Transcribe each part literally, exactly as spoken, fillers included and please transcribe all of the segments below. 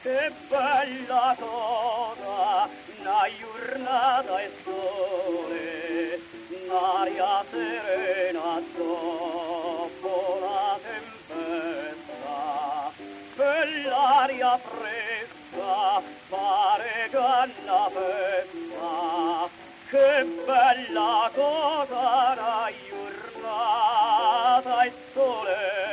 che bella cosa, una giornata e sole, un'aria serena dopo la tempesta, quell'aria fresca pare canna festa, che bella cosa, una giornata e sole.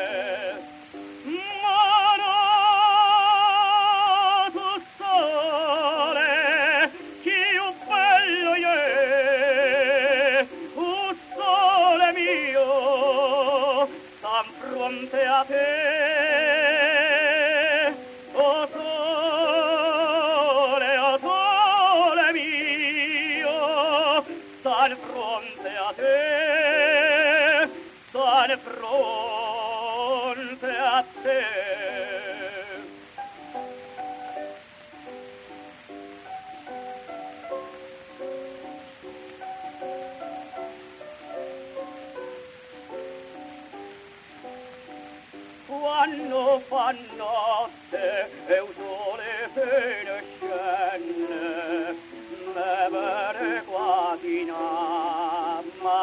Fronte a te, o sole, o sole mio, stan fronte a te, stan fronte a te. Quando fa notte e un sole se ne scende, me vede quasi una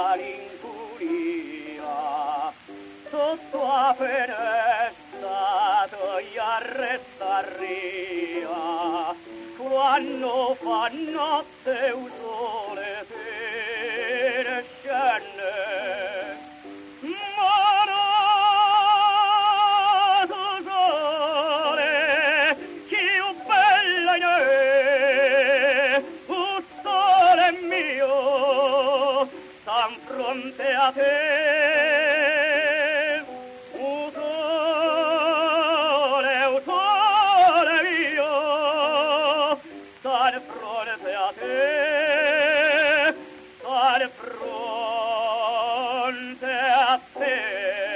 malinconia. Sotto a finestra tu arresta ria, quando fa notte e un sole se ne scende. Fronte a te, o sole, o sole mio, stan fronte a te, stan fronte a te.